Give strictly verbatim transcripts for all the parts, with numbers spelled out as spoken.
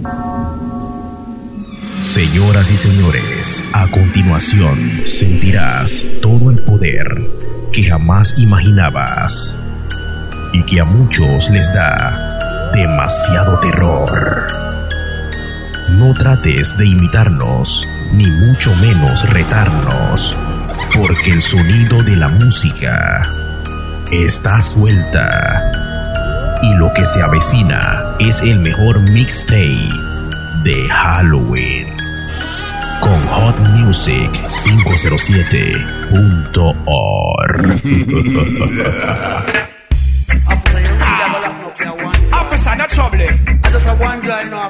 Señoras y señores, a continuación sentirás todo el poder que jamás imaginabas y que a muchos les da demasiado terror. No trates de imitarnos, ni mucho menos retarnos, porque el sonido de la música está suelta y lo que se avecina es el mejor mixtape de Halloween con hot music cinco cero siete punto org. Officer, no trouble. I just have one guy now.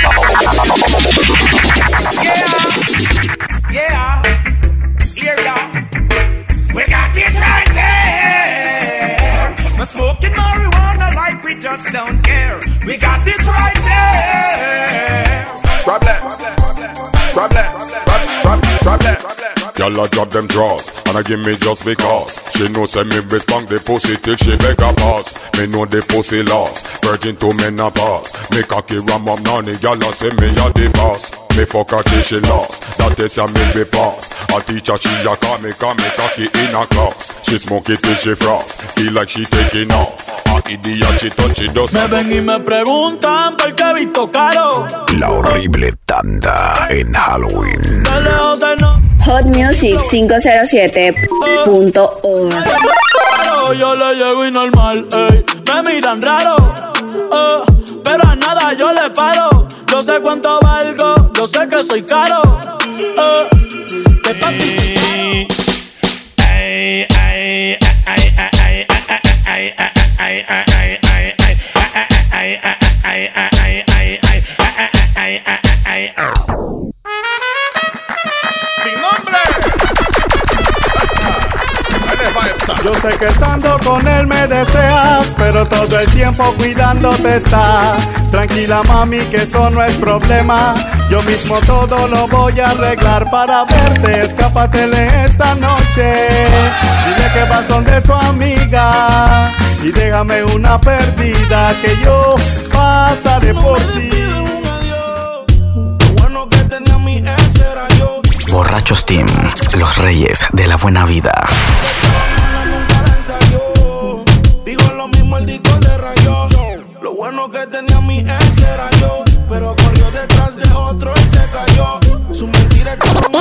Yeah, yeah, yeah. We got it right there. We're smoking marijuana like we just don't care. We got it right there. Problem, problem, problem, problem. Y'all a drop them draws, and I give me just because. She know say me respond the pussy till she beg a pass. Me know the pussy lost, virgin to menopause. Me cocky ram up nanny, y'all a say me a the boss. Me fuck her till she lost, that is a me be pass. A teacher she a call me, call me cocky in a class. She smoke it till she frost, feel like she taking off. A idiot she touch she does. Me ven y me preguntan por qué he visto caro. La horrible tanda en Halloween. De lejos de no. hot music cinco cero siete punto org. Yo le llego y normal, ey. Me miran raro, uh, pero a nada yo le paro. Yo sé cuánto valgo, yo sé que soy caro. Uh, ¿Qué papi? Ay, ay, ay, ay, ay, ay, ay, ay, ay, ay, ay, ay, ay, ay, ay, ay, ay, ay. Yo sé que estando con él me deseas, pero todo el tiempo cuidándote está. Tranquila mami, que eso no es problema. Yo mismo todo lo voy a arreglar para verte. Escápatele esta noche. Dile que vas donde tu amiga y déjame una perdida, que yo pasaré por ti. Borrachos Team, los reyes de la buena vida. Digo lo mismo, el disco se rayó. Lo bueno que tenía mi ex era yo, pero corrió detrás de otro y se cayó. Su mentira es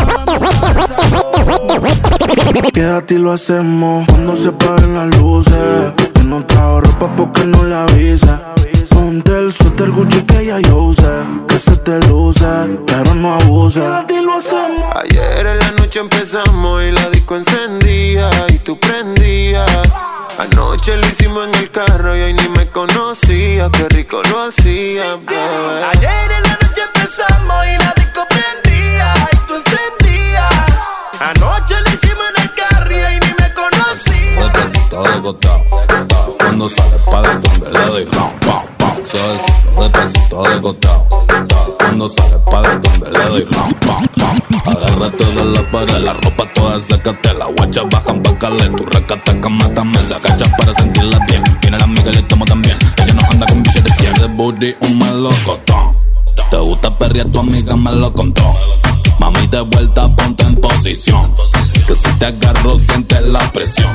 que quédate y lo hacemos cuando se paguen las luces. Yo no trajo ropa porque no le avisa. Ponte el suéter Gucci que ya yo usé, que se te luce, pero no abuse. Ayer en la noche empezamos y la disco encendía y tú prendías. Anoche lo hicimos en el carro y hoy ni me conocía, qué rico lo hacía, bebé. Ayer en la noche empezamos y la disco prendía y tú encendías. Anoche lo hicimos en el carro y hoy ni me conocía. Despacito de costado, cuando sale para donde le doy pam, pam, pam. Suavecito, despacito de costado, cuando sale para donde le doy pam, pam, pam. Agárrate de la pared, la ropa toda sécate. La guacha bajan pa' calé, tu recata mátame. Se agacha para sentirla bien. Viene la amiga y le tomo también. Ella no anda con billetes cien. Ese booty un melocotón. Te gusta perrear, tu amiga me lo contó. Mami, de vuelta, ponte en posición, que si te agarro sientes la presión.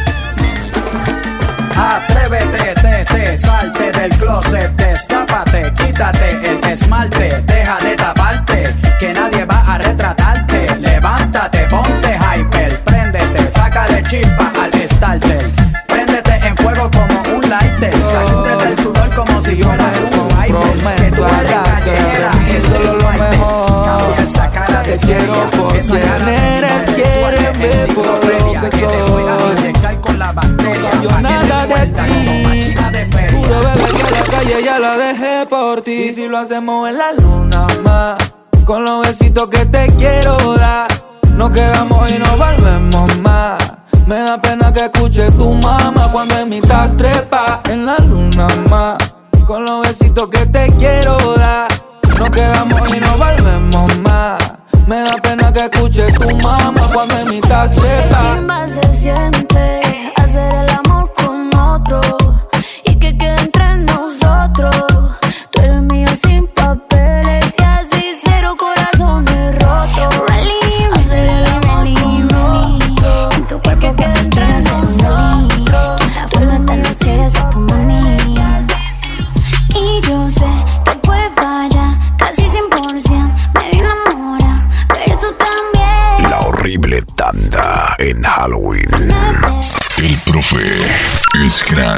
Atrévete, te, te, salte del closet, destápate, quítate el esmalte, deja de taparte, que nadie va a retratarte. Levántate, ponte hyper, préndete, sácale chispa al starter, préndete en fuego como un lighter, sacude del sudor como si fuera un wiper, que tú eres callejera, eso es lo mejor. Cambia esa cara de te quiero porque nenes quieren ver por lo que soy. Con la bacteria, no yo nada de ti, puro bebé que la calle ya la dejé por ti. Y si lo hacemos en la luna más, con los besitos que te quiero dar, nos quedamos y nos volvemos más. Me da pena que escuche tu mamá cuando en mi tas trepa en la luna más, con los besitos que te quiero dar, nos quedamos y nos volvemos más. Me da pena que escuche tu mamá cuando en mi tas trepa. Qué chimba se siente hacer el amor con otro y que quede entre nosotros. Tú eres mío sin papel.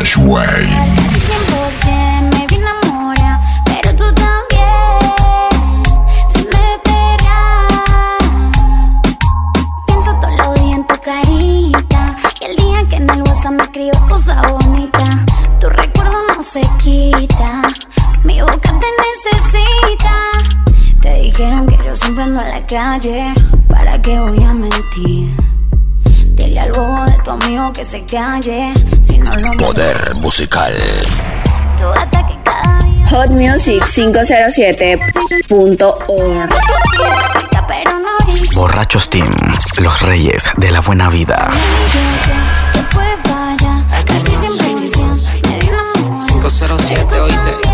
Scratch Wayne. cien por ciento me vi enamorada, pero tú también. Si me pegas, pienso todos los días en tu carita. Y el día que en el WhatsApp me escribes cosas bonitas, tu recuerdo no se quita. Mi boca te necesita. Te dijeron que yo siempre ando en la calle. ¿Para qué voy a mentir? Dile al bobo de tu amigo que se calle. Si no lo Poder musical. tu ataque cada día. Hot Music quinientos siete punto org. Pero no grito. Borrachos Team, los reyes de la buena vida. Después vaya, casi siempre dicen, me di enamorada. cinco cero siete, oíste.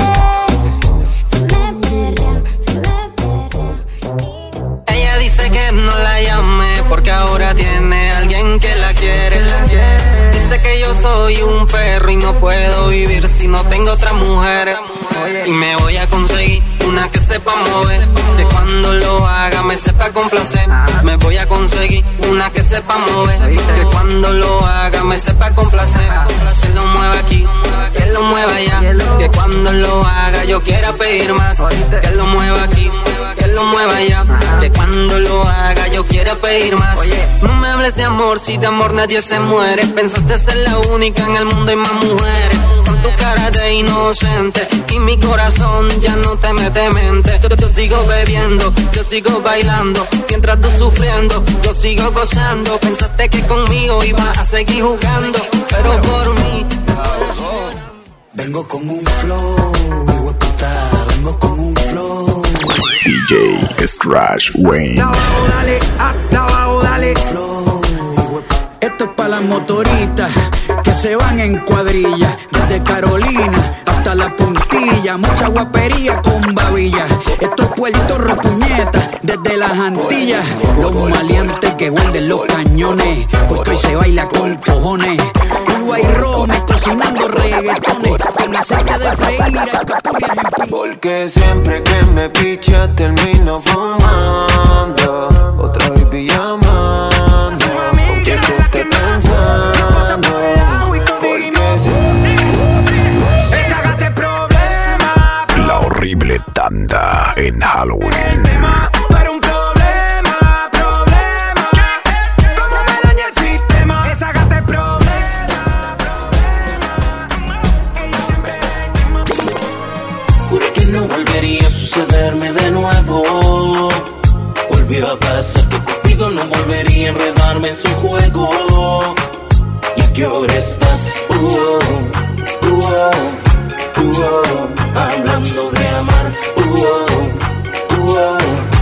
Ella dice que no la llame porque ahora tiene alguien que la quiere. Dice que yo soy un perro y no puedo vivir si no tengo otra mujer. Y me voy a conseguir una que sepa mover, que cuando lo haga me sepa complacer. Me voy a conseguir una que sepa mover, que cuando lo haga me sepa complacer. Que lo mueva aquí, que lo mueva allá, que cuando lo haga yo quiera pedir más. Que lo mueva aquí, que lo mueva allá, que cuando lo haga yo quiera pedir más. No me hables de amor, si de amor nadie se muere. Pensaste ser la única en el mundo y más mujeres. Con tu cara de inocente y mi corazón ya no te mete mente. Yo, yo sigo bebiendo, yo sigo bailando, mientras tú sufriendo, yo sigo gozando. Pensaste que conmigo ibas a seguir jugando, pero por mí vengo con un flow, hueputa, vengo con un flow. D J Scratch Wayne. Abajo dale, ah, abajo dale. Flow, esto es para las motoritas que se van en cuadrilla, desde Carolina hasta la puntilla, mucha guapería con babilla. Esto es Puerto Rico, desde las Antillas. Los maleantes que guarden los cañones, porque hoy se baila con cojones. Cuba y rones, cocinando reggaetones, con aceite de freír, capurias en pin. Porque siempre que me picha termino fumando, otra vez llamando, porque te esté pensando. La horrible tanda en Halloween. Pero un problema, problema. ¿Cómo me daña el sistema? Esa gata es problema, problema. Ella siempre Juré que no volvería a sucederme de nuevo. Volvió a pasar que Cupido no volvería a enredarme en su juego. ¿Y a qué hora estás? Uh -oh, uh -oh, uh -oh, hablando de amar. Uh -oh, uh -oh.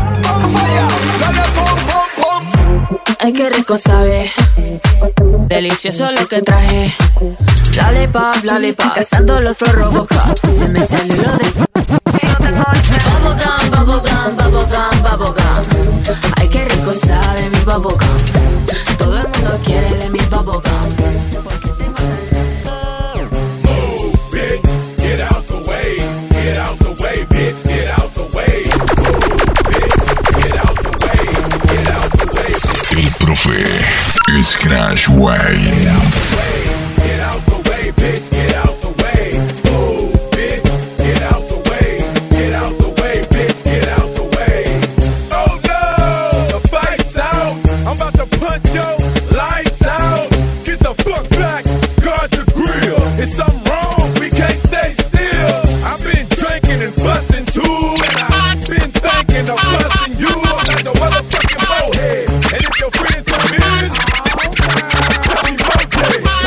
Ay, qué rico sabe, delicioso lo que traje. Lollipop, lollipop, cazando los Flow Robocop. Se me salió lo de bubblegum, bubblegum, bubblegum, bubblegum. Ay, qué rico sabe mi bubblegum. Todo el mundo quiere de mi bubblegum. Porque tengo move, bitch, get out the way, get out the way, bitch, get out the way. Move, bitch, get out the way, get out the way. El profe Scratch Wayne. Get out the way, get out the way, bitch, get out the way. Move, bitch, get out the way, get out the way, bitch, get out the way. Oh no, the fight's out. I'm about to punch your lights out. Get the fuck back, guard your grill. It's something wrong, we can't stay still. I've been drinking and busting too, and I've been thinking of busting you. I'm like the motherfucking bowhead, and if your friends come in, happy birthday.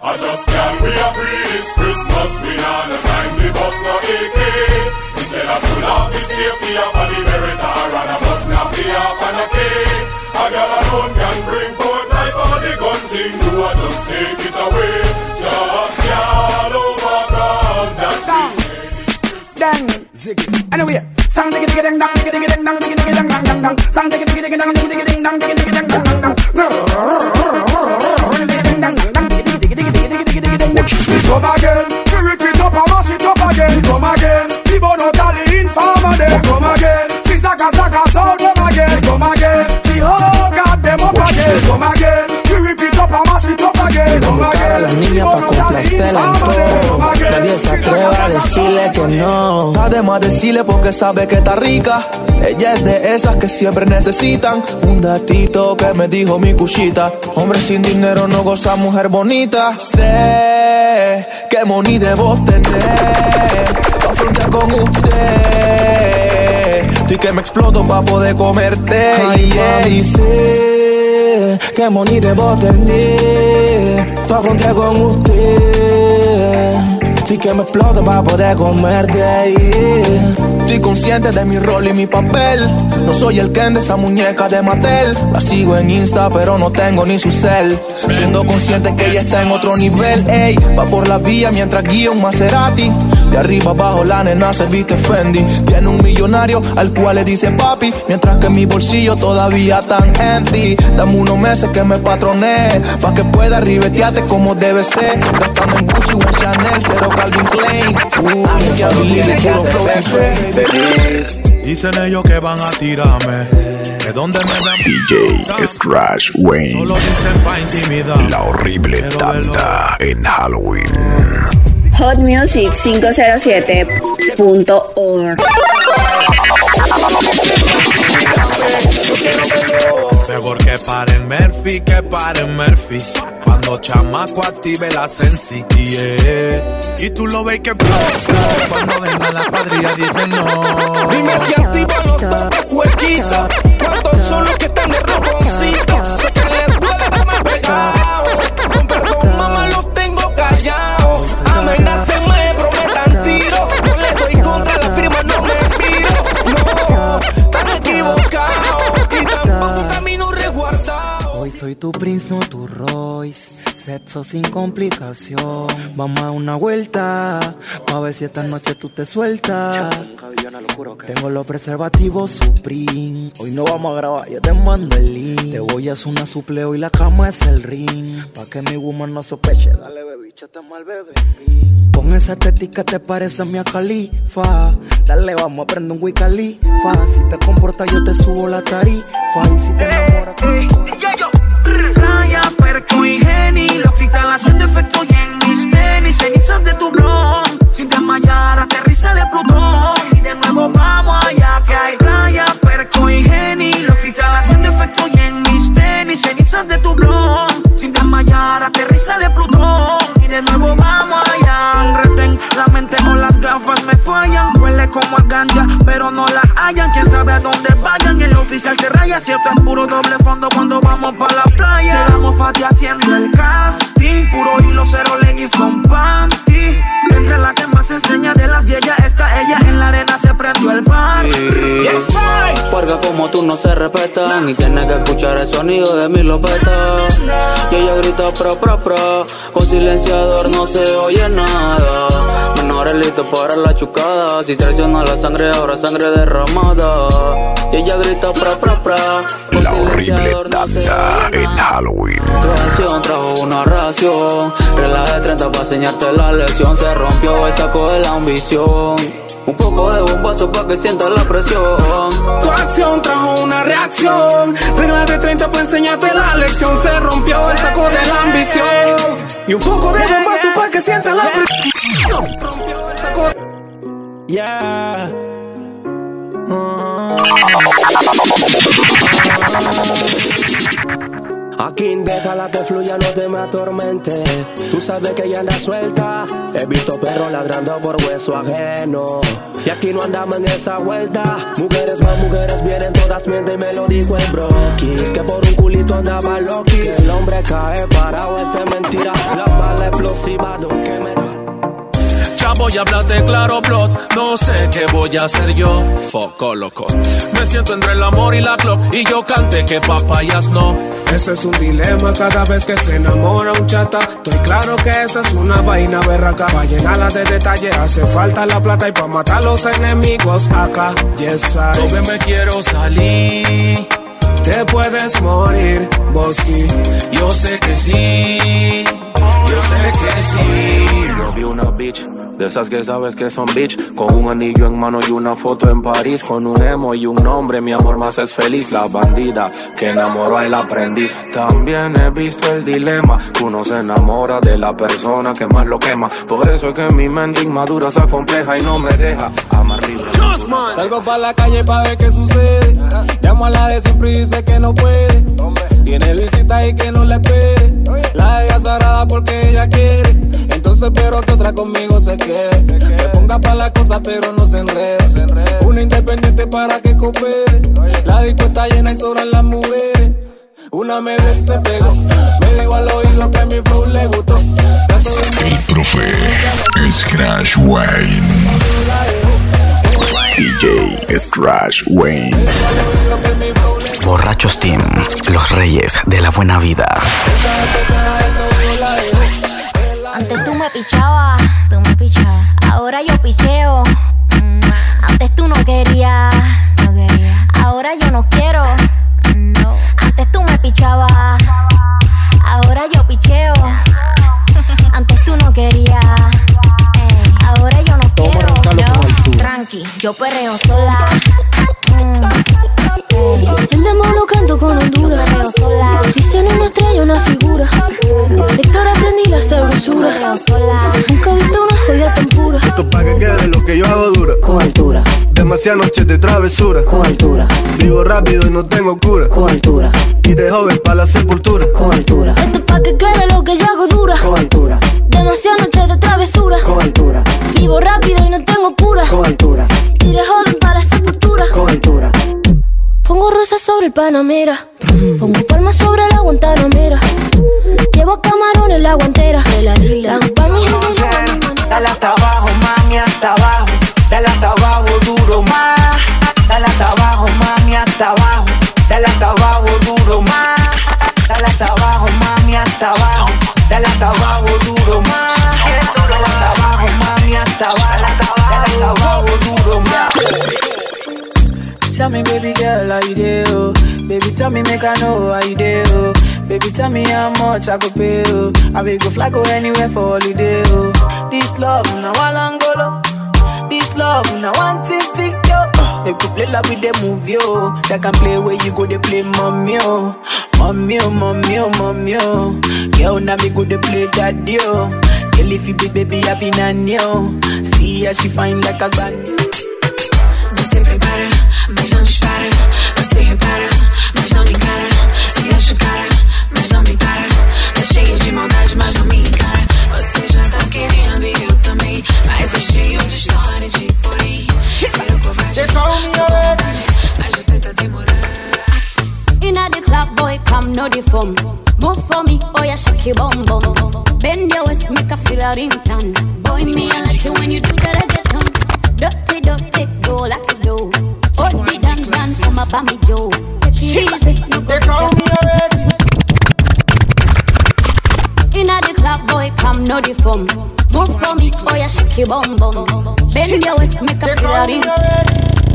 I just can't we agree this Christmas we not the time we bust no A K. Instead of pull off the safety of the Beretta and a bust not the off and a K. A girl alone can bring forth life all the gun thing do I just take it away. Just y'all over cause that is dang ziggy. Anyway, sang diggy diggy ding dang diggy diggy ding dang diggy diggy ding dang dang dang. Sang diggy diggy diggy dang diggy diggy ding dang diggy diggy ding dang dang dang. Come again, we repeat up and mash it up again. Come again, we burn out all the informer them. Come again, we zaga zaga sound them again. Come again, we oh God them up again. Come again, we repeat up and mash it up again. Come again, a las niñas pa' complacerla en todo. Nadie se atreve a decirle que no. Además decirle porque sabe que está rica. Ella es de esas que siempre necesitan un datito que me dijo mi cuchita. Hombre sin dinero no goza mujer bonita. Sé que money debo tener pa' frontear con usted. Y que me exploto pa' poder comerte. Ay, yeah. Y sé que money debo tener pa' frontear con usted. Y que me exploto pa' poder comerte. Yeah. Estoy consciente de mi rol y mi papel. No soy el Ken de esa muñeca de Mattel. La sigo en Insta pero no tengo ni su cel. Siendo consciente que ella está en otro nivel. Ey, va por la vía mientras guía un Maserati. De arriba abajo la nena se viste Fendi. Tiene un millonario al cual le dice papi. Mientras que mi bolsillo todavía tan empty. Dame unos meses que me patroné pa' que pueda ribetearte como debe ser. Gastando en Gucci o en Chanel, cero Calvin Klein. Uh, ya mi líder puro flow y sueño. Dicen ellos que van a tirarme, que donde me ven D J Scratch Wayne. Solo dicen pa' intimidar. La horrible tanda en Halloween. hot music cinco cero siete punto org. Mejor que paren Murphy, que paren Murphy. Cuando chamaco active la sensi, yeah. Y tú lo ves que explota. Cuando venga la cuadrilla dicen no. Dime si activan los toques cuequitos. ¿Cuántos son los que están de roboncito? Sé que les duele más pegado. Con perdón mamá los tengo callados. Amenacen me prometan tiro. Yo le doy contra la firma, no me piro. No, están equivocados. Y tampoco camino resguardado. Hoy soy tu Prince, no tu Royce. Sexo sin complicación. Vamos a una vuelta pa' ver si esta noche tú te sueltas. Tengo los preservativos Supreme. Hoy no vamos a grabar, yo te mando el link. Te voy a hacer una supleo y la cama es el ring. Pa' que mi woman no sospeche. Dale, bebé, échate mal, bebé. Con esa estética te parece a Mia Khalifa. Dale, vamos a prender un Wiz Khalifa. Si te comportas yo te subo la tarifa. Y si te enamoras eh, eh, Raya, Perco y Jenny, los cristales hacen efecto y en mis tenis, cenizas de tu blog. Sin desmayar, aterriza de Plutón. Y de nuevo vamos allá que hay Raya, Perco y Jenny, los cristales hacen efecto y en mis tenis, cenizas de tu blog. Sin desmayar, aterriza de Plutón. Y de nuevo vamos allá. Retén la mente o las gafas me fallan. Huele como a ganja, pero no la hallan. Quién sabe a dónde vayan. El oficial se raya, cierto es puro doble fondo cuando vamos pa' la playa. Llegamos Fati haciendo el casting. Puro hilo, cero leggings con panty. Entre la que más enseña de las yeyas está ella. En la arena se prendió el bar. Yes, porque como tú no se respetan. Y tienes que escuchar el sonido de mi lopeta. Y ella grita pro pro pro. Con silenciador no se oye nada. Menores listos para la chucada. Si traiciona la sangre, ahora sangre derramada. Y ella grita pro pro pro. La horrible tanda en Halloween. Creación trajo una ración. Regla de treinta para enseñarte la lección. Se rompió el saco de la ambición. Un poco de bombazo pa' que sientas la presión. Tu acción trajo una reacción. Regla de treinta para enseñarte la lección. Se rompió el saco de la ambición. Y un poco de bombazo pa' que sientas la presión. Rompió el saco. Yeah. Uh. Aquí déjala que fluya, no te me atormente. Tú sabes que ella anda suelta. He visto perros ladrando por hueso ajeno. Y aquí no andamos en esa vuelta. Mujeres más mujeres vienen, todas mienten y me lo dijo el broquis. Que por un culito andaba loquis. Que el hombre cae parado, es de mentira. La bala explota. encima de un que me da. Ya voy a hablarte claro, plot. No sé qué voy a hacer yo. Foco loco. Me siento entre el amor y la clock. Y yo canté que papayas no. Ese es un dilema cada vez que se enamora un chata. Estoy claro que esa es una vaina berraca. Pa' llenarla de detalle hace falta la plata. Y pa' matar a los enemigos acá. Yes, I. Yo que me quiero salir. Te puedes morir, Bosky. Yo sé que sí. Yo sé que sí. Yo vi una bitch de esas que sabes que son bitch, con un anillo en mano y una foto en París, con un emo y un nombre, mi amor más es feliz. La bandida que enamoró al aprendiz. También he visto el dilema, uno se enamora de la persona que más lo quema. Por eso es que mi mente inmadura se acompleja y no me deja amar libre. Salgo pa' la calle pa' ver qué sucede. Llamo a la de siempre y dice que no puede. Tiene visita y que no le espere. La deja cerrada porque ella quiere. Entonces espero que otra conmigo se quede. Se ponga pa' la cosa pero no se enrede. Una independiente para que coopere. La disco está llena y sobran las mujeres. Una me ve y se pegó. Me dijo al oído que mi flow le gustó. El profe Scratch Wayne. D J Scratch Wayne. Borrachos Team, los reyes de la buena vida. Antes tú me pichabas, tú me pichabas. Ahora yo picheo. Mm. Antes tú no querías, no quería. Ahora yo no quiero. No. Antes tú me pichabas. Ahora yo picheo. Antes tú no querías. Ey. Ahora yo no quiero. Yo, tranqui, yo perreo sola. Mm. El demo lo canto con Honduras. Dicen una estrella, una figura. Víctor aprendí la sabrosura. Nunca he visto una joya tan pura. Esto pa' que quede lo que yo hago dura. Con altura. Demasiadas noches de travesura. Con altura. Vivo rápido y no tengo cura. Con altura. Y de joven pa' la sepultura. Con altura. Esto pa' que quede lo que yo hago dura. Con altura. Demasiadas noches de travesura. Con altura. Vivo rápido y no tengo cura. Con altura. Y de joven pa' la sepultura. Con altura. Pongo rosas sobre el Panamera. Pongo palmas sobre la Guantanamera. Llevo camarones en la guantera. De la isla. Pa' mi gente yo pa' mi manera. Dale hasta abajo, mami, hasta abajo. Dale hasta abajo, duro más. Dale hasta abajo, mami, hasta abajo. Dale hasta abajo, duro más. Dale hasta abajo, mami, hasta abajo. Dale hasta abajo, duro más. Dale hasta abajo, mami, hasta abajo. Dale hasta abajo, duro más. Tell me, baby girl, how you do? Baby, tell me, make I know how you do. Baby, tell me how much I could pay. I will go fly, go anywhere for holiday. This love, now one Angola. This love, now one titi, yo. They could play like with the movie, yo. They can play where you go, they play mommy, yo. Mommy, oh, mommy, oh, mommy, oh. Girl, now me go, they play daddy, yo. Girl, if you be baby, I be nanny, yo. See how she fine like a granny. Você prepara, mas não dispara. Você repara, mas não me encara. Se acha cara, mas não me para. Tá cheio de maldade, mas não me encara. Você já tá querendo e eu também. Mas eu cheio de história de porém. Vira covarde, mas você tá demorando. Inna the club, boy, come no the phone. Move for me, oh yeah, shake your bum bum. Bend your waist, make a feel a ringtone. Boy, me I like you when you do that I get on. Dirty, dirty, go, let's go. Oh, the dan dan, come up on me, Joe. Take it easy, no go. They call me already. Inna the club, boy, come no the phone. Move for me, oh yeah, shake your bum bum. Bend your waist, make a feel a ringtone.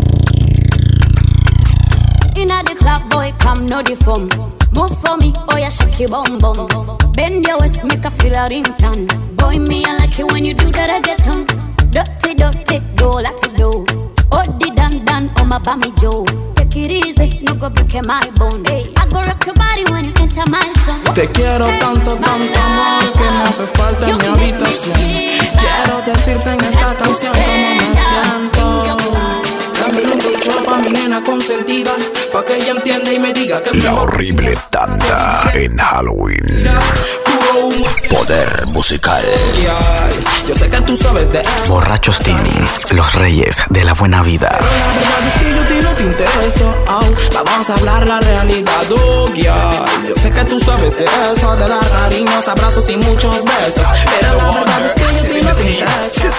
Inna the club, boy, come no the phone. Move for me, oh yeah, shake your bum bum. Bend your waist, make a feel a ringtone. Boy, me I like you when you do that I get on. Dirty, dirty, go, let's go. Oh, the dan dan, oh my bammy Joe. Take it easy, no go break my bone. Hey, I go rock your body when you enter my zone. Te quiero tanto, tanto amor que me hace falta en mi habitación. Quiero decirte en esta canción cómo me siento. Dame un ducho pa' mi nena consentida, pa' que ella entienda y me diga que es La horrible tanda en Halloween. flow. Poder musical. Yo sé que tú sabes de eso. Borrachos Team, los reyes de la buena vida. Pero la verdad es que yo a ti no te interesa. Oh, vamos a hablar la realidad, oh, yeah. Yo sé que tú sabes de eso, de dar cariños, abrazos y muchos besos. Pero la verdad es que yo a ti no te interesa.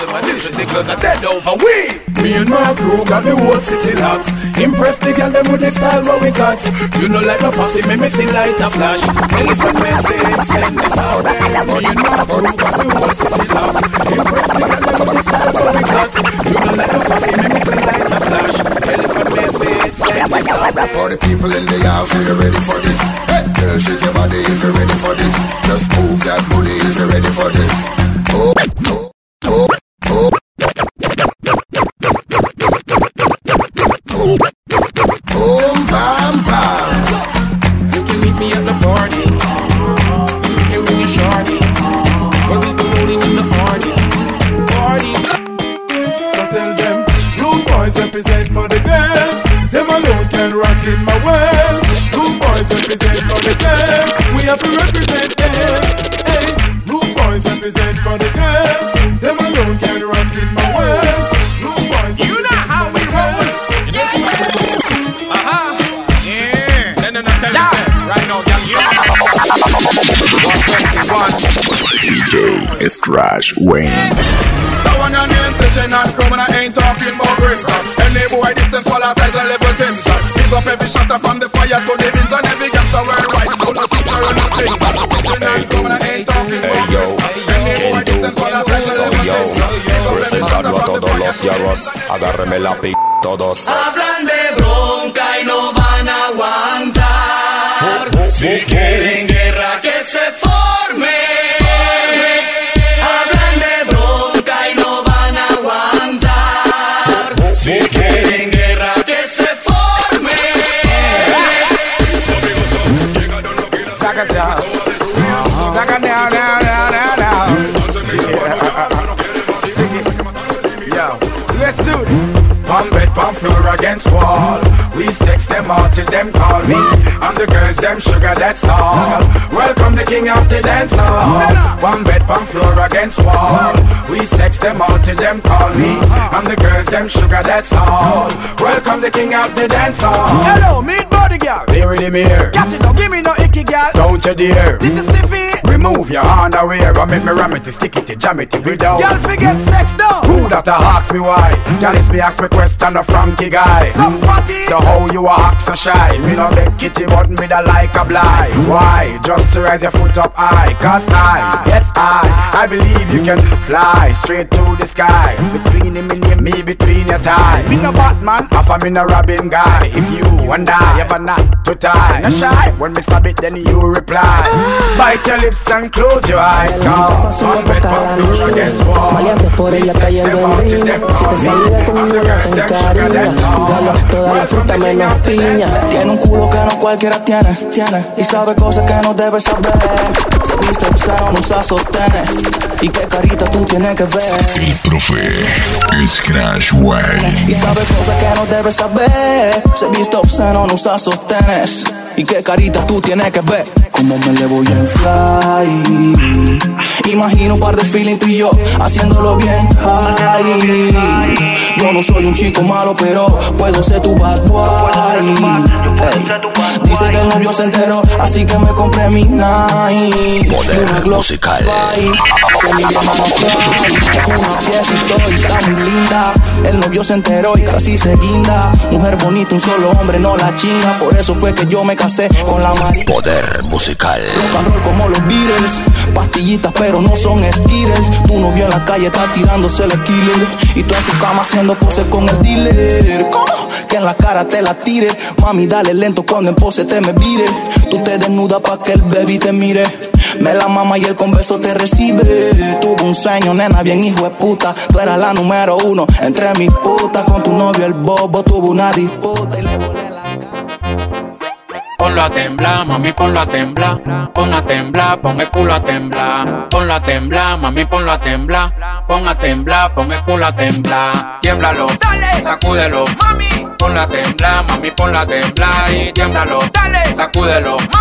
Me and my crew got the whole city locked. Impress the girl them with the style what we got. You know like no fussy, me missing light a flash. Elephant message, send this out there. Me and my crew got the whole city locked. Impress the girl them with the style what we got. You know like no fussy, me missing light a flash. Elephant message, send this out there. For the people in the house, are you ready for this? Hey, girl, shake your body if you're ready for this. Just move that booty if you're ready for this. Oh, oh, oh, oh. Boom, bam, bam. You can meet me at the party. You can bring your shorty. Where we be rolling in the party. Party. So tell them, rude boys represent for the girls. Them alone can rock in my world. Rude boys represent for the girls. We have to represent them. Hey, rude boys represent for the girls. Them alone can rock in my world. Rude boys. You know how we roll. D J Scratch Wayne. That one your name sitting and come and I ain't talking about crimson. Any boy distance fall size and level Timson. Pick up every shot from the fire to the bins and every gangster wear right. Don't no sit or nothing. Sitting and come and I ain't talking about crimson. Any boy distance fall size and level Timson. Presentando a todos los yarros, agárreme la p*** todos. Hablan de bronca y no van a aguantar. Si quieren guerra que se forme. Hablan de bronca y no van a aguantar. Si quieren guerra que se forme. Saca ya. Saca now, now, now, now, now. Yo, let's do this. Palm bed, palm floor against wall. We sex them all till them call me. And the girls them sugar, that's all. Welcome the king of the dance hall. One bed, palm floor against wall. We sex them all till them call me. And the girls them sugar, that's all. Welcome the king of the dance hall. Hello, meet body girl. Here in the mirror. Catch it, don't give me no icky girl. Don't you dare. Did you stiffy? Remove your underwear and make me ram it, stick it, jam it without. Girl, forget sex down. Who that a ask me why? Girl, it's me ask me question a Frankie guy. Some fatty. So how you a act so shy? Me no beg kitty but me da like a blind. Why? Just to raise your foot up high. Cause I, yes I, I believe you can fly straight to the sky. Between him and me, between your tie. Me no Batman, half a me no Robin guy. If you and I ever not to tie, no shy. When me stab it then you reply. Bite your lips and close your eyes. Cause one bed pop floor against wall. Maleante por ella cayendo en rima. Si te saluda conmigo no te encariña. Dígalo, toda la fruta menos piña. Tiene un culo que no cualquiera tiene, tiene. Y sabe cosas que no debe saber. Se viste obsceno, no usa sostenes. Y qué carita tú tienes que ver. El profe Scratch Wayne. Y sabe cosas que no debe saber. Se viste obsceno, no usa sostenes. Y qué carita tú tienes que ver. Cómo me le voy a inflar. Imagino un par de feeling tú y yo haciéndolo bien high. Yo no soy un chico malo, pero puedo ser tu bad boy. Hey. Dice que el novio se enteró, así que me compré mi night. Poder musical. Una piecita y está muy linda. El novio se enteró y casi se guinda. Mujer bonita, un solo hombre no la chinga. Por eso fue que yo me casé con la María. Poder musical. Rock and roll como los Beatles. Pastillitas pero no son Skittles. Tu novio en la calle está tirándose el killer. Y tú en su cama haciendo pose con el dealer. ¿Cómo? Que en la cara te la tire. Mami dale lento cuando en pose te me vire. Tú te desnudas pa' que el baby te mire. Me la mama y el con beso te recibe. Tuve un sueño, nena, bien hijo de puta. Tú eras la número uno entre mis putas. Con tu novio el bobo tuvo una disputa y le volé la cara. Ponlo a temblar, mami, ponlo a temblar. Pon a temblar, pon el culo a temblar. Ponlo a temblar, mami, ponlo a temblar. Pon a temblar, pon el culo a temblar. Tiémblalo, dale, sacúdelo, mami. Ponlo a temblar, mami, ponlo a temblar. Y tiémblalo, dale, sacúdelo, mami.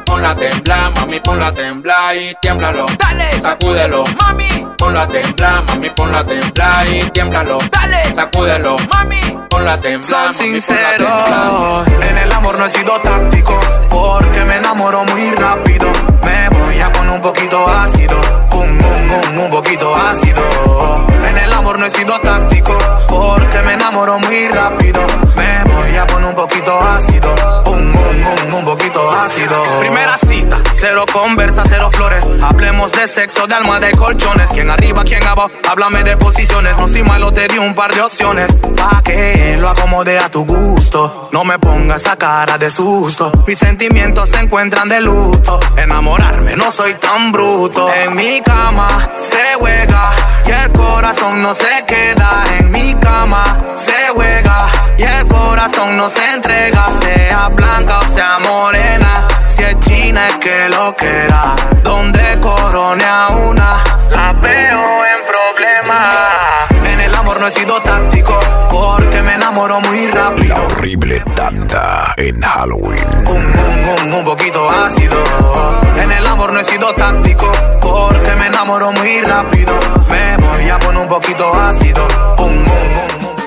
ponla a temblar, mami, ponla a temblar y tiémblalo. Dale, sacúdelo, mami, ponla a temblar, mami, ponla a temblar y tiémblalo. Dale, sacúdelo, mami, ponla a temblar. Son sincero, en el amor no he sido táctico, porque me enamoro muy rápido. Me voy a poner un poquito ácido, un, un, un, un poquito ácido. En el amor no he sido táctico, porque me enamoro muy rápido. Me voy a poner un poquito ácido, un, un, un, un poquito ácido. Primera cita, cero conversa, cero flores. Hablemos de sexo, de almohada y colchones. Quién arriba, quién abajo, háblame de posiciones. No soy malo, te di un par de opciones, pa' que lo acomode a tu gusto. No me pongas esa cara de susto. Mis sentimientos se encuentran de luto. Enamorarme, no soy tan bruto. En mi cama se juega y el corazón no se queda. En mi cama se juega y el corazón no se entrega. Sea blanca o sea morena, si es china es que lo quiera. Donde corone a una, la veo en problemas. En el amor no he sido táctico, porque me enamoro muy rápido. La horrible tanda en Halloween. Un, un, un, un poquito ácido. En el amor no he sido táctico, porque me enamoro muy rápido. Me voy a poner un poquito ácido. Un, un, un, un.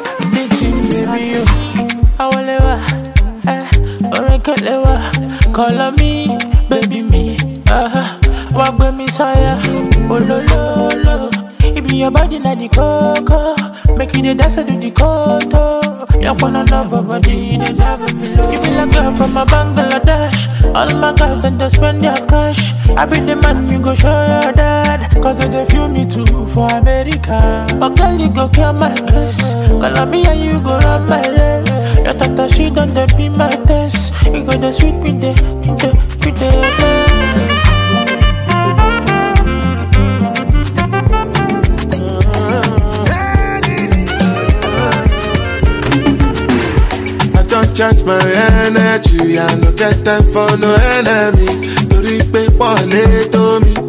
Call on me, baby me, uh-huh. Walk with me, saya, oh lo lo lo. It be your body na the coco, make you the dance to the koto. You wanna love her body, they love me. You be like girl from a Bangladesh. All my guys then they spend their cash. I be the man you go show your dad, cause they feel me too for America. But girl you go kill my case, call me and you go run my race. Your tata she done the be my test. You got the sweet with the, with the, with the I don't change my energy, I no get time for no enemy. Torí pé pọ̀lẹ́ tó mi.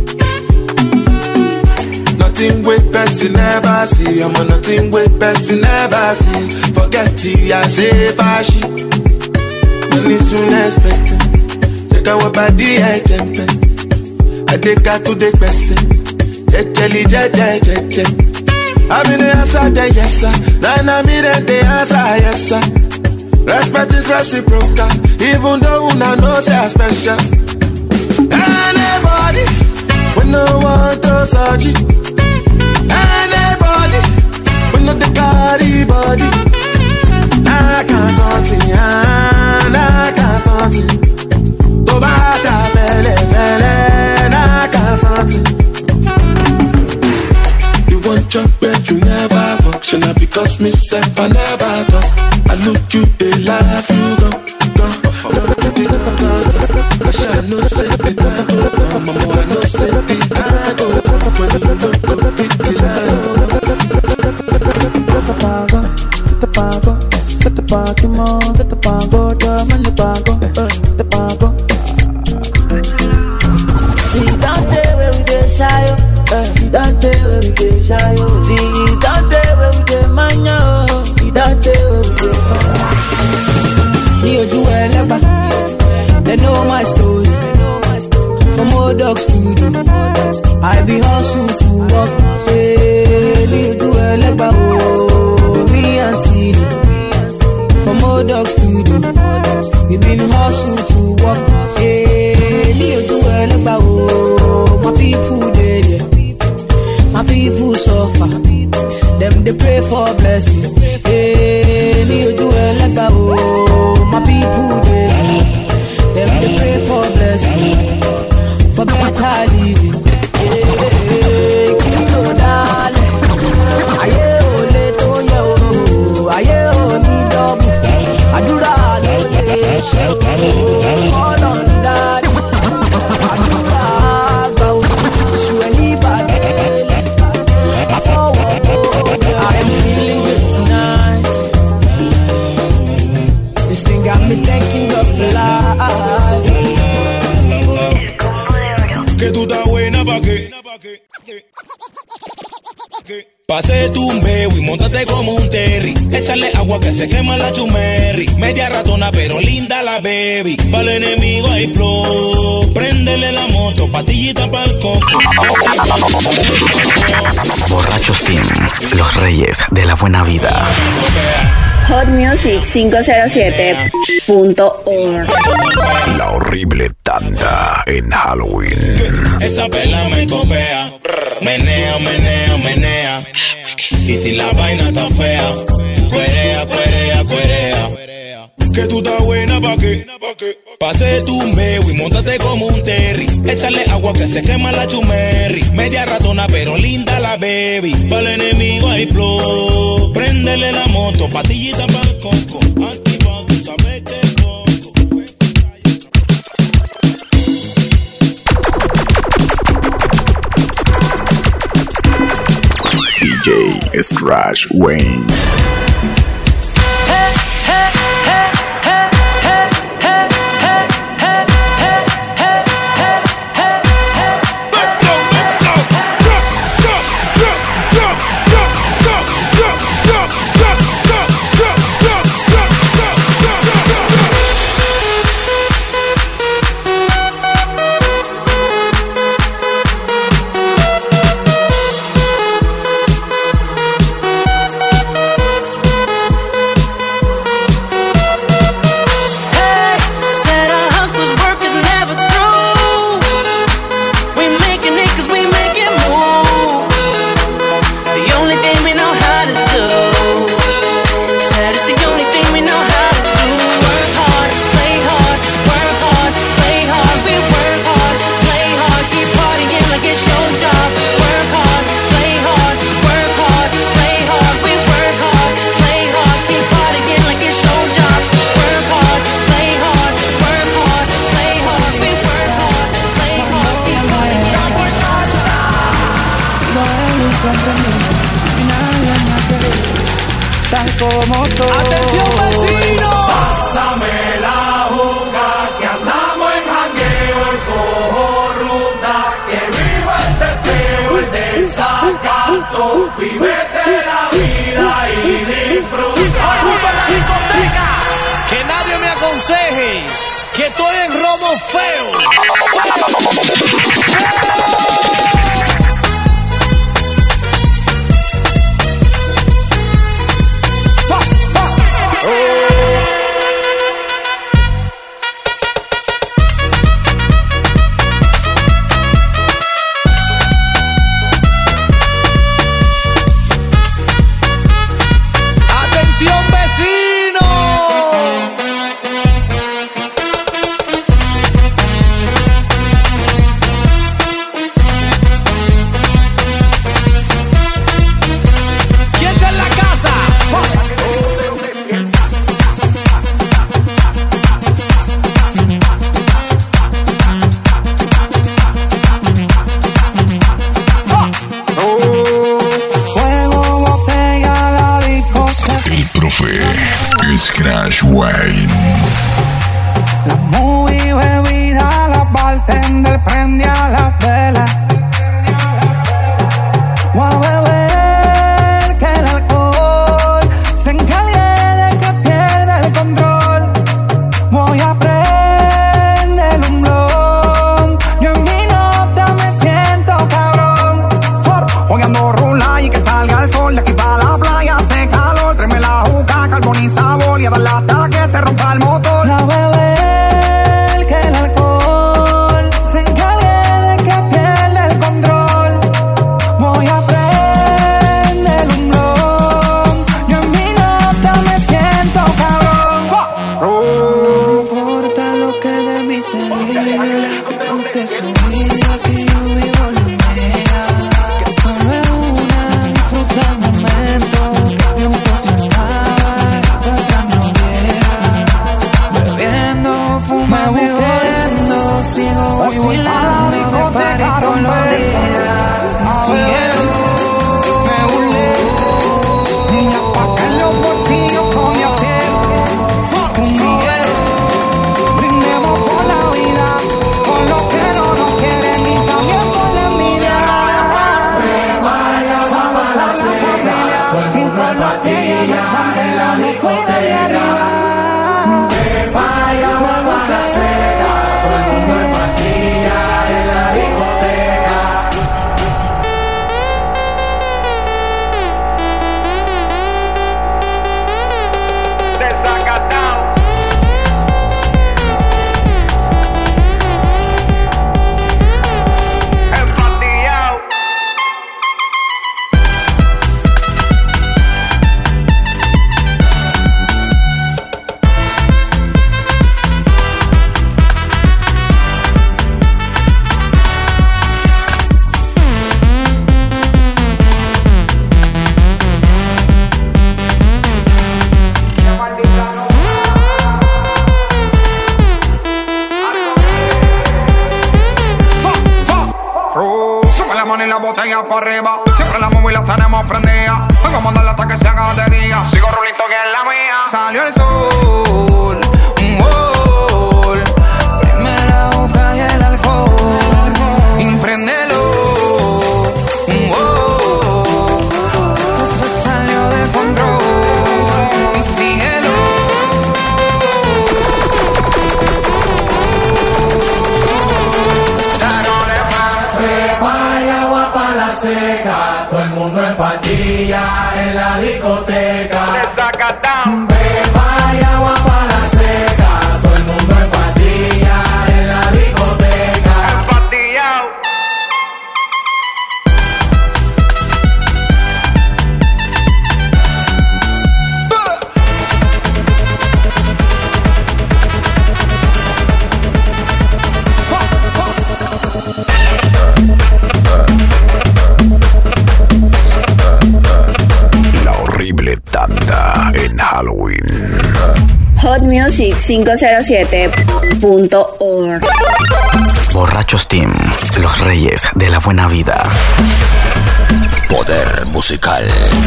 Nothing with person never see, I'm on nothing with person never see. Forget it, I say fashi. Money soon expected. Take our body, I jump. I take her to the person. Jelly, jelly, jelly. I'm in the answer, the yes sir. Then I'm in the answer, yes sir. Respect is reciprocal, even though una know say I special. Anybody, we no want to search it. Anybody, we no the carry body. I can't something, I can't something. To bata bele bele, I can't something. You want your bed, you never function. Because myself, I never talk. I look you, they laugh, you go, go. I shall not say it, I go, go. Mama, I know say it, I go, go. When you look go, it's the Get the pago, get the pago, get the party more, get the pago, drum the pago, get the pago. See, don't tell where we get shy, oh. See, don't tell where we get shy, oh. See, don't tell where we get mania, oh. See, don't tell where we get mania. You do a leper, they know my story. From old dog studio, I be hustle to walk. Hey, you do a leper, oh, me and see. From old dog studio, we been hustle to walk. Hey, you do a leper, oh, my people dead, yeah. My people suffer, them they pray for blessing. Hey, you do a leper, oh, my people dead, them they pray for blessing. For better living, yeah, kilo dale. Aye ole to ye o, aye oni double. Adura lo le shake, all on that. Adura go, shweni bagele. I am feeling good tonight. This thing got me thinking of life. Que tú estás buena pa' qué, Pase tu un beo y montate como un terry. Échale agua que se quema la chumerri. Media ratona pero linda la baby. Para el enemigo hay flow. Préndele la moto, patillita pa'l coco. Borrachos Team, los reyes de la buena vida. Hot Music cinco cero siete punto org. La horrible tanda en Halloween. Esa pela me copea. Menea, menea, menea. Y si la vaina está fea, cuerea, cuerea, cuerea. Que tú estás buena pa' qué, pase tu un beo y montate como un terry. Échale agua que se quema la chumerri. Media ratona pero linda la baby. Para el enemigo hay flow. Préndele la moto, patillita pa'l coco. Activa, tú sabes que D J Scratch Wayne. Como soy. ¡Atención, vecino! Pásame la juga, que andamos en jangueo, el cojo ruta, que viva el teteo, el desacato, vívete la vida y disfruta. La discoteca, que nadie me aconseje que estoy en romo feo. Scratch Wayne. La muy bebida, la bartender prende a la vela. Voy a beber que el alcohol se encaliente, que pierde el control. Voy a prender un blon. Yo en mi nota me siento cabrón. Hoy ando rula y que salga el sol. De aquí para la playa hace calor. Tráeme la juca, carboniza. Y a darle hasta que se rompa el motor. A beber que el alcohol se encargue de la mano y la botella para arriba. Siempre la móvil la tenemos prendida. Hoy vamos a darle hasta que se haga de día. Sigo rulito que es la mía. Salió el sol, un gol. Prime la boca y el alcohol. Impréndelo, un gol. Todo se salió de control. Y síguelo. Pepa y agua pa' la seca, todo el mundo en patilla en la discoteca. Pepa y agua pa' la seca, todo el mundo en patilla en la discoteca. La horrible tanda en Halloween. Hot Music cinco cero siete punto org. Borrachos Team, los reyes de la buena vida. Poder musical.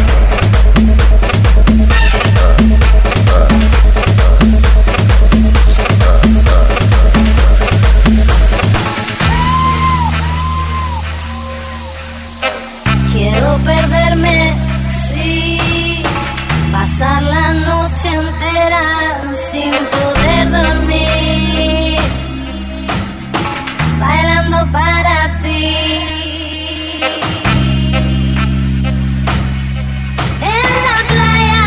Quiero perderme, sí, pasar la noche entera sin poder dormir, bailando para ti. En la playa.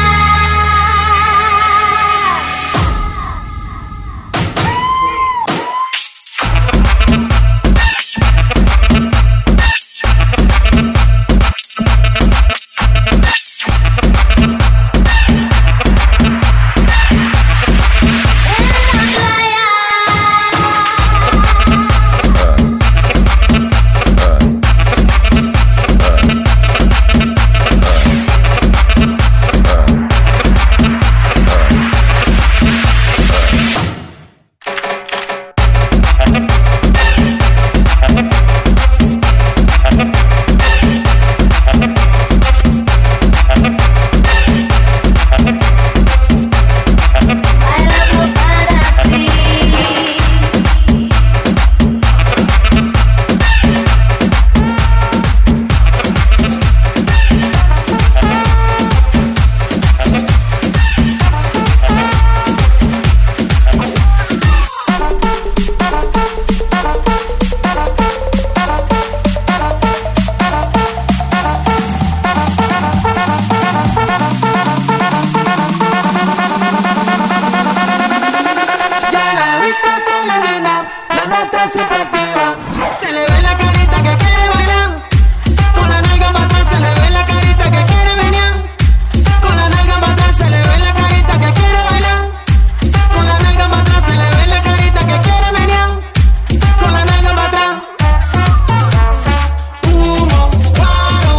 Se le ve la carita que quiere bailar, con la nalga para atrás se le ve la carita que quiere menear, con la nalga para atrás se le ve la carita que quiere bailar, con la nalga para atrás se le ve la carita que quiere menear, con la nalga para atrás. Humo, claro,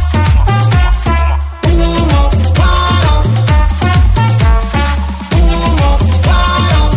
humo, claro, humo, claro.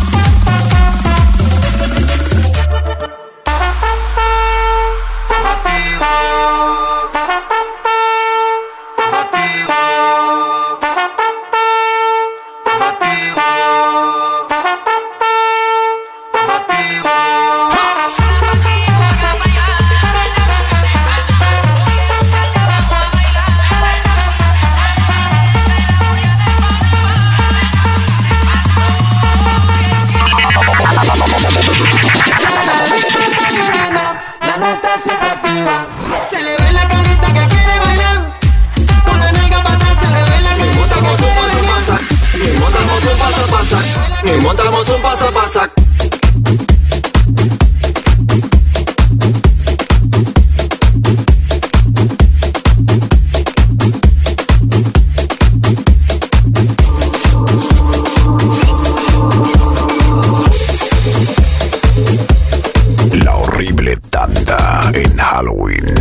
La nota siempre activa. Se le ve la carita que quiere bailar, con la nalga para atrás se le ve la carita que quiere bailar. Y montamos un paso a paso, y montamos un paso a paso. La horrible tanda en Halloween.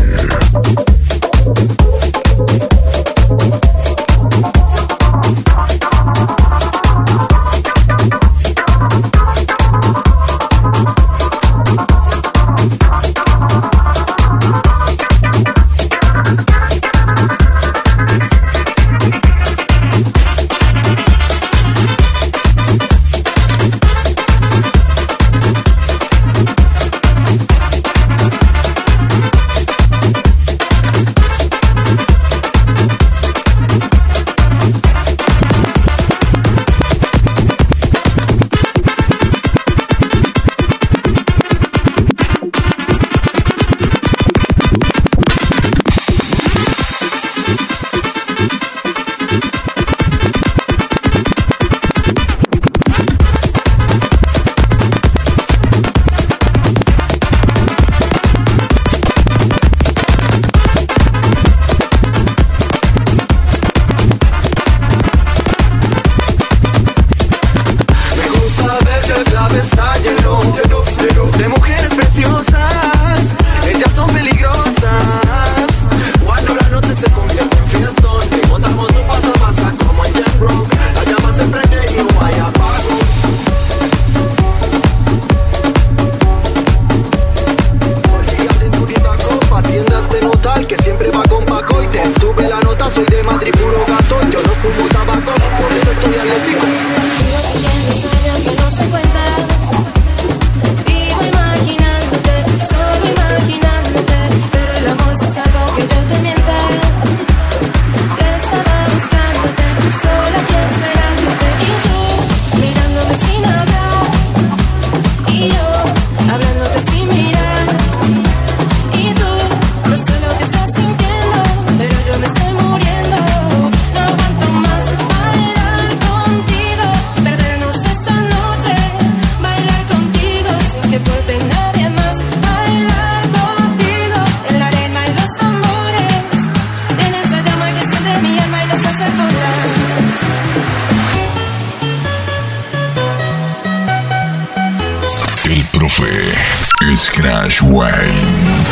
lograste notar que siempre va con Paco y te sube la nota. Soy de Madrid, puro gato, yo no fumo tabaco, por eso estoy atlético. Vivo viviendo sueños que no se cuentan. Vivo imaginándote, solo imaginándote, pero el amor se escapó que yo te mienta. Estaba buscándote, solo aquí esperándote, y tú mirándome sin hablar, y yo hablándote sin mirar, y tú no sé lo que estás sintiendo, pero yo me estoy muriendo. No aguanto más bailar contigo, perdernos esta noche, bailar contigo sin que importe nadie más, bailar contigo en la arena y los tambores, en esa llama que siente mi alma y nos hace volar. El profe Scratch Wayne.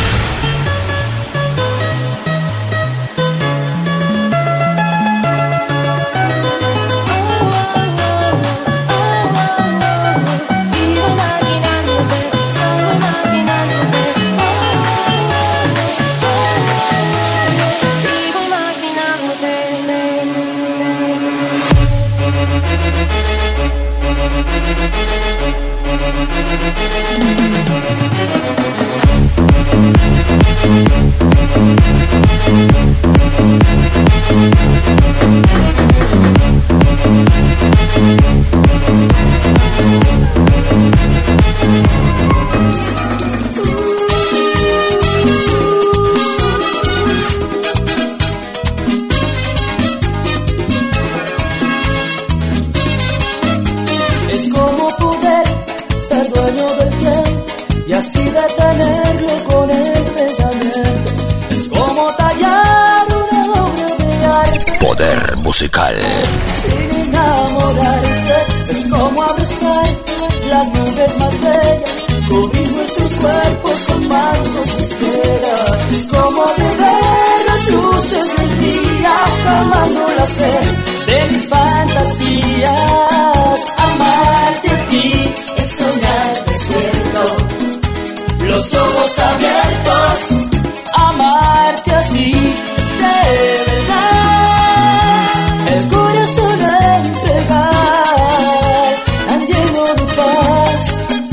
Poder musical. Sin enamorarte es como abrazar las nubes más bellas, cubrir nuestros cuerpos con manos misteras. Es como beber las luces del día, calmando la sed de mis fantasías. Amarte a ti es soñar despierto, los ojos abiertos. Amarte así de verdad, el corazón a entregar, tan lleno de paz.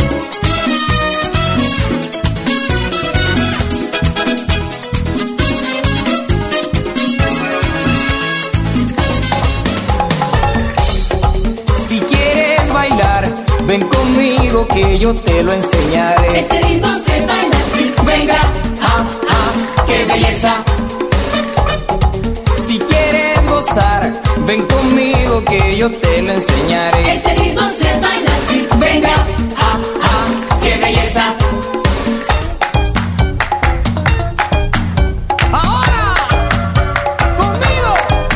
Si quieres bailar, ven conmigo que yo te lo enseñaré. Este ritmo se baila así. Venga, ah, ah, qué belleza. Si quieres gozar, ven conmigo que yo te lo enseñaré. Este ritmo se baila así. Venga, ah, ah, qué belleza. Ahora, conmigo.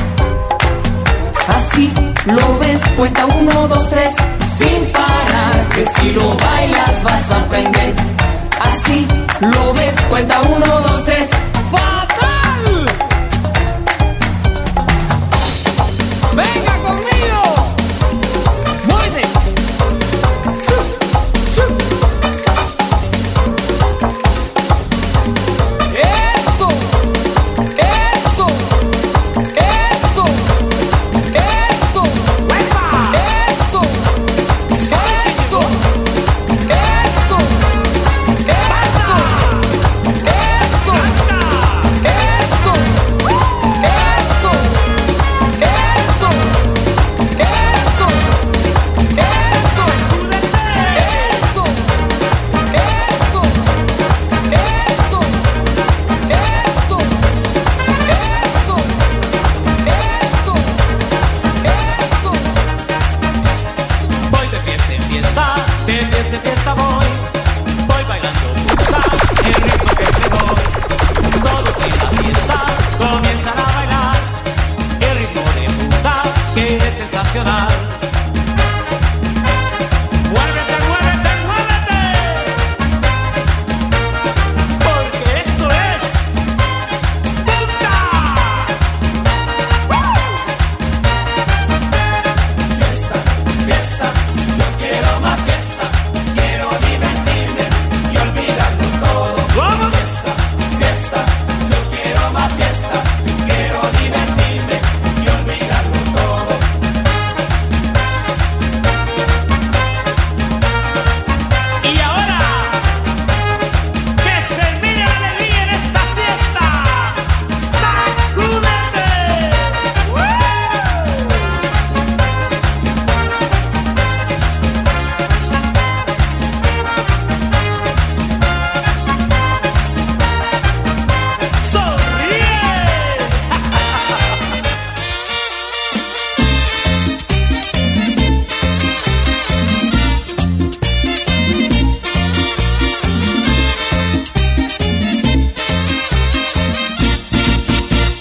Así lo ves, cuenta uno, dos, tres, sin parar, que si lo bailas vas a aprender. Así lo ves, cuenta uno, dos, tres. ¡Fatal! ¡Venga conmigo! ¡Muévete! ¡Shup! ¡Shup! ¡Eso! ¡Eso! ¡Eso! ¡Eso! ¡Epa! ¡Eso! ¡Eso! ¡Eso! ¡Eso! ¡Eso!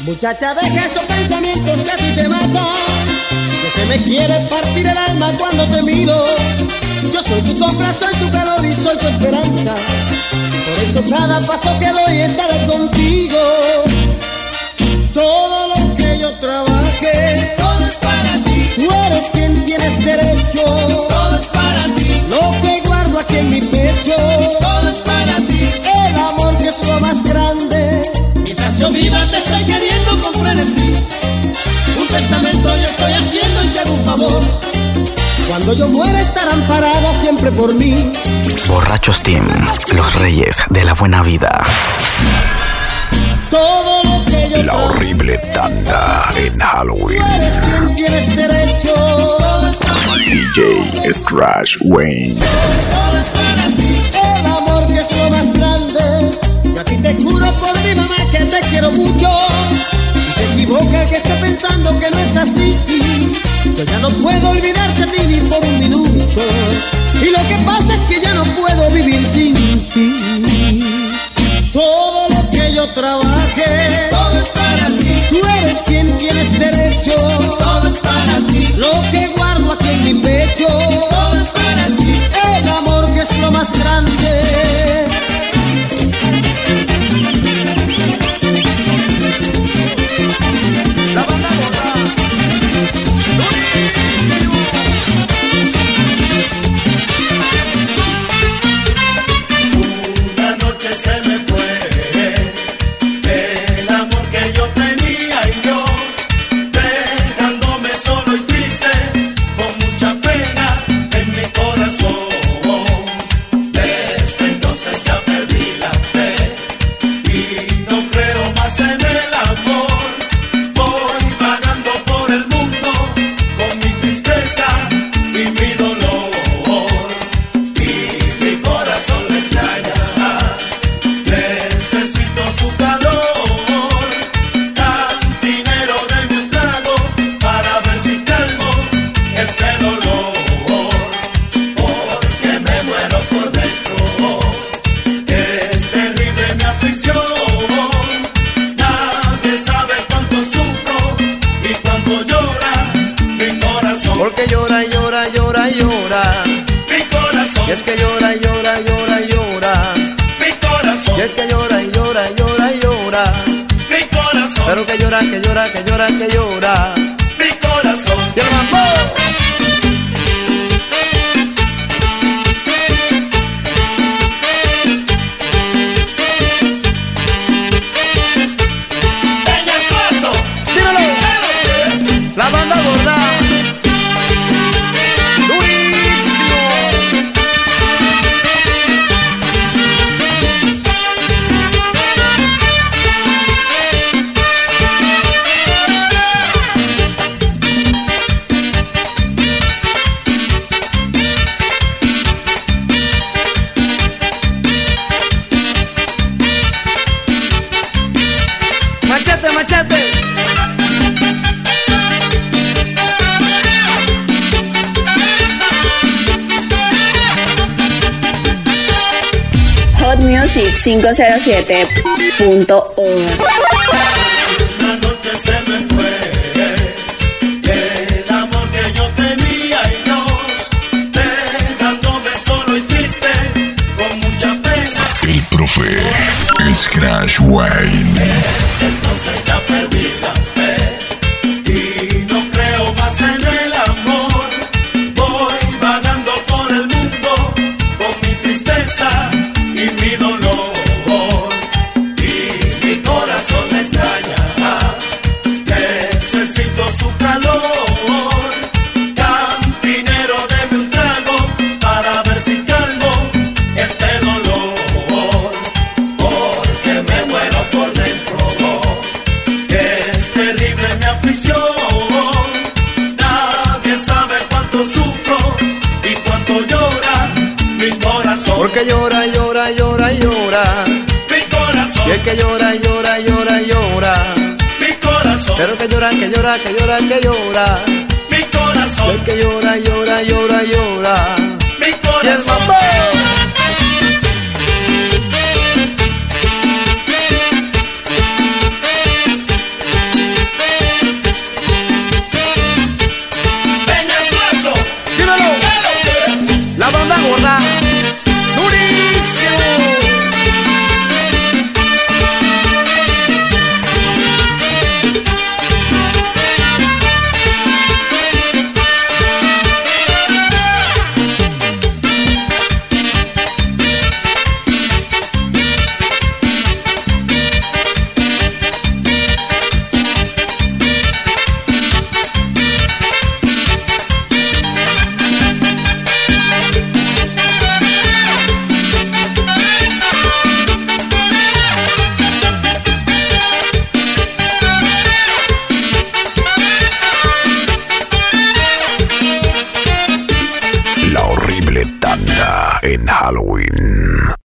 Muchacha, deja esos pensamientos que a ti te matan, que se me quiere partir el alma cuando te miro. Yo soy tu sombra, soy tu calor y soy tu esperanza. Por eso cada paso que doy estaré contigo. Todo lo que yo trabaje, todo es para ti. Tú eres quien tienes derecho, todo es para ti. Lo que guardo aquí en mi pecho, todo es para ti. El amor que es lo más grande. Mientras yo viva te estoy queriendo con frenesí. Un testamento yo estoy haciendo y te hago un favor. Cuando yo muera estarán paradas siempre por mí. Borrachos Team, los reyes de la buena vida. Todo lo que yo La horrible tanda en Halloween. Tú eres quien tienes derecho. Todo es para ti. D J Scratch Wayne. Todo es para ti. El amor que es lo más grande. Yo a ti te juro por mi mamá que te quiero mucho. Y se equivoca el que esté pensando que no es así. Yo ya no puedo olvidarte de ti ni por un minuto. Y lo que pasa es que ya no puedo vivir sin ti. Todo lo que yo trabaje, todo es para ti. Tú eres quien tienes derecho, todo es para ti. Lo que guardo aquí en mi pecho, todo es para ti. El amor que es lo más grande. La banda gorda. Una noche se me fue el amor que yo tenía y Dios, dejándome solo y triste, con mucha pena en mi corazón. Desde entonces ya perdí la fe y no creo más en el amor. Voy vagando por el mundo con mi tristeza y mi dolor, y mi corazón le extraña. Necesito su calor, cantinero de mi trago para ver si calmo este dolor, porque me muero por dentro. Es terrible mi aflicción, nadie sabe cuánto sufro y cuánto llora mi corazón. Porque llora, llora, llora, llora. Mi corazón. Y es que llora, llora, llora, llora. Mi corazón. Y es que llora, llora, llora, llora. Mi corazón. Pero que llora, que llora, que llora, que llora. Mi corazón. Y el mambo. Dímelo. La banda gorda. Durísimo. Machete, machete. Hot Music cinco cero siete punto org. Una noche se me fue el amor que yo tenía y Dios, dejándome solo y triste, con mucha pena. El profe Scratch Wayne. Entonces ya perdí la fe y no creo más en el amor. Voy vagando por el mundo con mi tristeza y mi dolor, y mi corazón me extraña. Necesito su calor, cantinero de un trago para ver si calmo este dolor, porque me muero por dentro. Es terrible mi aflicción, nadie sabe cuánto sufro y cuánto llora mi corazón. Porque llora, llora, llora, llora. Mi corazón. Y es que llora, llora, llora, llora. Mi corazón. Pero que llora, que llora, que llora, que llora. Mi corazón. Y es que llora, llora, llora, llora. Mi corazón. Y el mambo. Tanda en Halloween.